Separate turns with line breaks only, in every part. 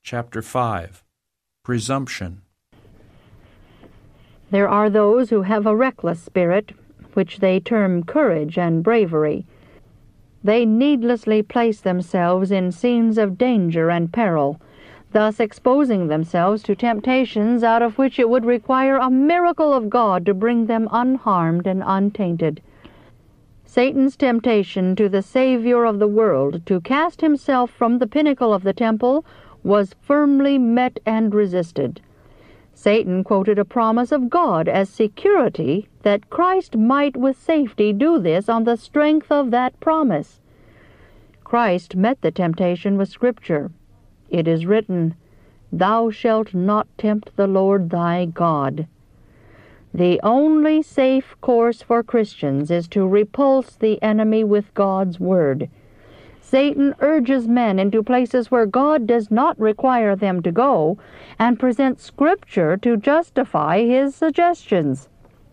Chapter 5. Presumption.
There are those who have a reckless spirit, which they term courage and bravery. They needlessly place themselves in scenes of danger and peril, thus exposing themselves to temptations out of which it would require a miracle of God to bring them unharmed and untainted. Satan's temptation to the Savior of the world to cast himself from the pinnacle of the temple was firmly met and resisted. Satan quoted a promise of God as security that Christ might with safety do this on the strength of that promise. Christ met the temptation with Scripture. It is written, "Thou shalt not tempt the Lord thy God." The only safe course for Christians is to repulse the enemy with God's Word. Satan urges men into places where God does not require them to go, and presents Scripture to justify his suggestions.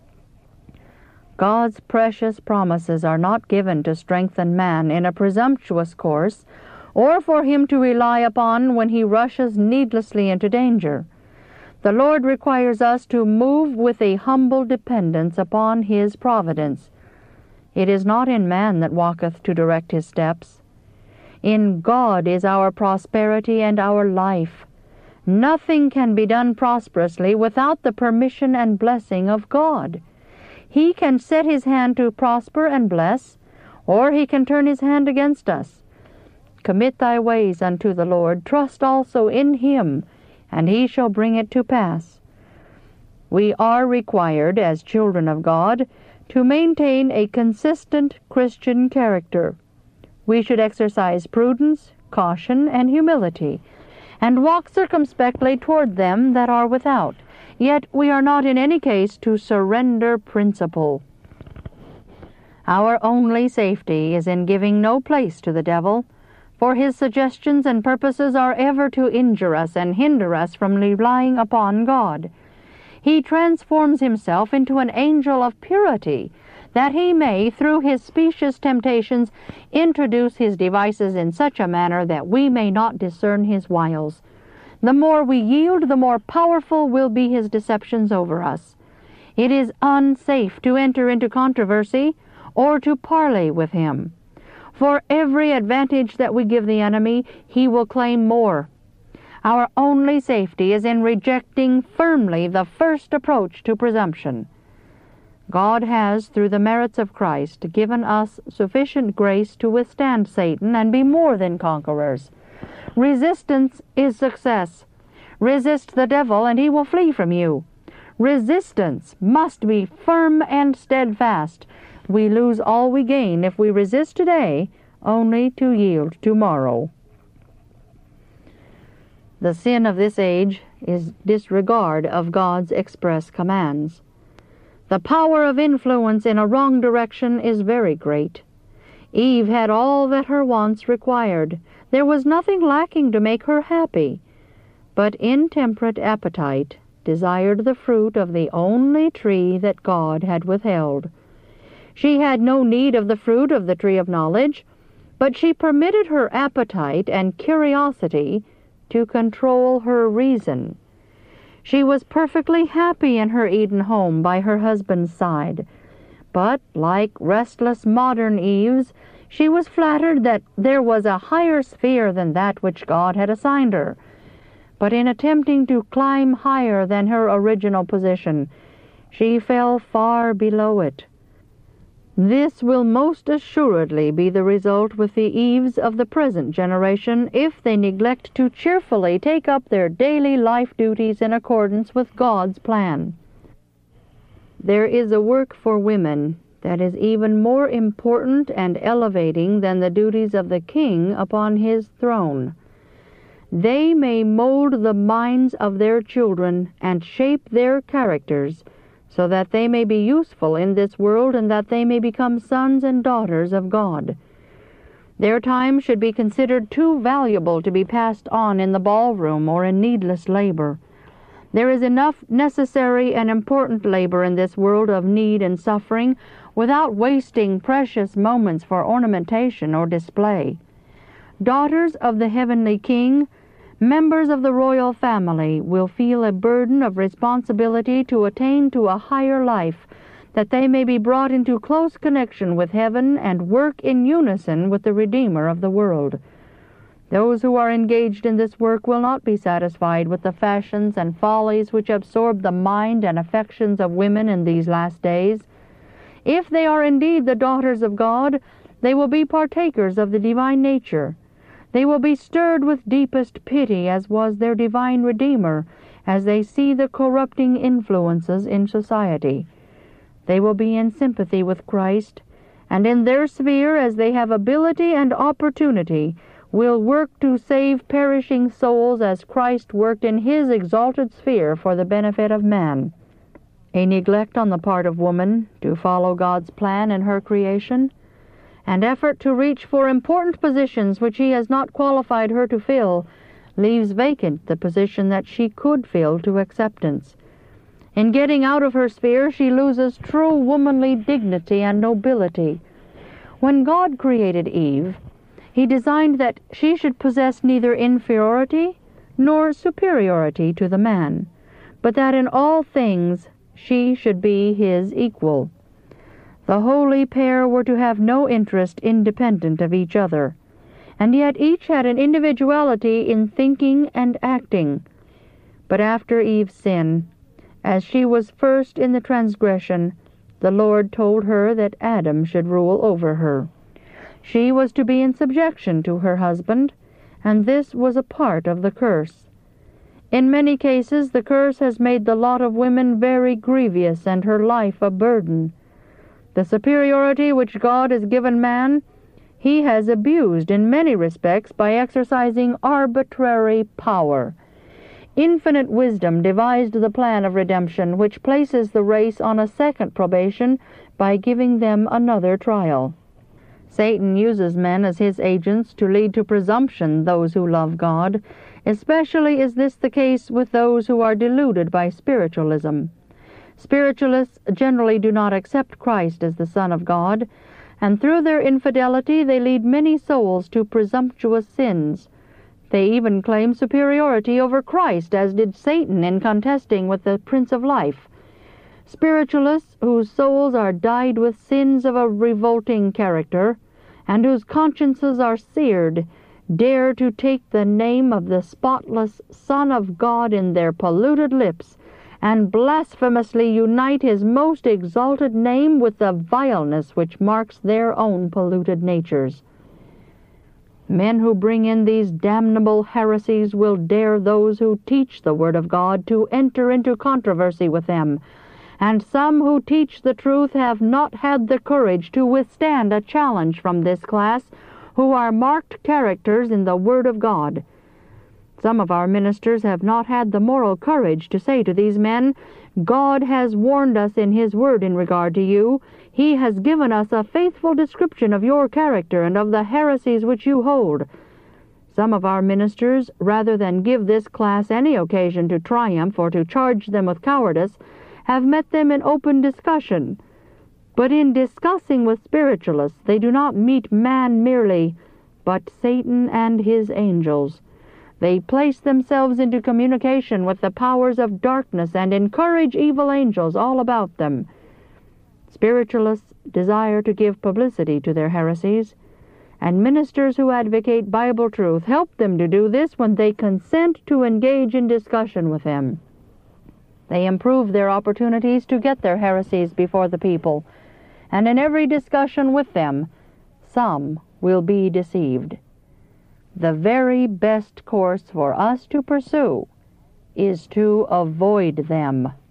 God's precious promises are not given to strengthen man in a presumptuous course, or for him to rely upon when he rushes needlessly into danger. The Lord requires us to move with a humble dependence upon his providence. It is not in man that walketh to direct his steps. In God is our prosperity and our life. Nothing can be done prosperously without the permission and blessing of God. He can set his hand to prosper and bless, or he can turn his hand against us. Commit thy ways unto the Lord, trust also in him, and he shall bring it to pass. We are required, as children of God, to maintain a consistent Christian character. We should exercise prudence, caution, and humility, and walk circumspectly toward them that are without. Yet we are not in any case to surrender principle. Our only safety is in giving no place to the devil, for his suggestions and purposes are ever to injure us and hinder us from relying upon God. He transforms himself into an angel of purity, that he may, through his specious temptations, introduce his devices in such a manner that we may not discern his wiles. The more we yield, the more powerful will be his deceptions over us. It is unsafe to enter into controversy or to parley with him. For every advantage that we give the enemy, he will claim more. Our only safety is in rejecting firmly the first approach to presumption. God has, through the merits of Christ, given us sufficient grace to withstand Satan and be more than conquerors. Resistance is success. Resist the devil, and he will flee from you. Resistance must be firm and steadfast. We lose all we gain if we resist today, only to yield tomorrow. The sin of this age is disregard of God's express commands. The power of influence in a wrong direction is very great. Eve had all that her wants required. There was nothing lacking to make her happy. But intemperate appetite desired the fruit of the only tree that God had withheld. She had no need of the fruit of the tree of knowledge, but she permitted her appetite and curiosity to control her reason. She was perfectly happy in her Eden home by her husband's side, but, like restless modern Eves, she was flattered that there was a higher sphere than that which God had assigned her. But in attempting to climb higher than her original position, she fell far below it. This will most assuredly be the result with the Eves of the present generation if they neglect to cheerfully take up their daily life duties in accordance with God's plan. There is a work for women that is even more important and elevating than the duties of the king upon his throne. They may mold the minds of their children and shape their characters so that they may be useful in this world and that they may become sons and daughters of God. Their time should be considered too valuable to be passed on in the ballroom or in needless labor. There is enough necessary and important labor in this world of need and suffering without wasting precious moments for ornamentation or display. Daughters of the heavenly King, Members of the royal family will feel a burden of responsibility to attain to a higher life, that they may be brought into close connection with heaven and work in unison with the Redeemer of the world. Those who are engaged in this work will not be satisfied with the fashions and follies which absorb the mind and affections of women in these last days. If they are indeed the daughters of God, they will be partakers of the divine nature. They will be stirred with deepest pity, as was their divine Redeemer, as they see the corrupting influences in society. They will be in sympathy with Christ, and in their sphere, as they have ability and opportunity, will work to save perishing souls as Christ worked in his exalted sphere for the benefit of man. A neglect on the part of woman to follow God's plan in her creation, and effort to reach for important positions which he has not qualified her to fill, leaves vacant the position that she could fill to acceptance. In getting out of her sphere, she loses true womanly dignity and nobility. When God created Eve, he designed that she should possess neither inferiority nor superiority to the man, but that in all things she should be his equal. The holy pair were to have no interest independent of each other, and yet each had an individuality in thinking and acting. But after Eve's sin, as she was first in the transgression, the Lord told her that Adam should rule over her. She was to be in subjection to her husband, and this was a part of the curse. In many cases the curse has made the lot of women very grievous and her life a burden. The superiority which God has given man, he has abused in many respects by exercising arbitrary power. Infinite wisdom devised the plan of redemption, which places the race on a second probation by giving them another trial. Satan uses men as his agents to lead to presumption those who love God. Especially is this the case with those who are deluded by spiritualism. Spiritualists generally do not accept Christ as the Son of God, and through their infidelity they lead many souls to presumptuous sins. They even claim superiority over Christ, as did Satan in contesting with the Prince of Life. Spiritualists whose souls are dyed with sins of a revolting character, and whose consciences are seared, dare to take the name of the spotless Son of God in their polluted lips, and blasphemously unite his most exalted name with the vileness which marks their own polluted natures. Men who bring in these damnable heresies will dare those who teach the Word of God to enter into controversy with them, and some who teach the truth have not had the courage to withstand a challenge from this class, who are marked characters in the Word of God. Some of our ministers have not had the moral courage to say to these men, God has warned us in his word in regard to you. He has given us a faithful description of your character and of the heresies which you hold. Some of our ministers, rather than give this class any occasion to triumph or to charge them with cowardice, have met them in open discussion. But in discussing with spiritualists, they do not meet man merely, but Satan and his angels. They place themselves into communication with the powers of darkness and encourage evil angels all about them. Spiritualists desire to give publicity to their heresies, and ministers who advocate Bible truth help them to do this when they consent to engage in discussion with them. They improve their opportunities to get their heresies before the people, and in every discussion with them, some will be deceived. The very best course for us to pursue is to avoid them.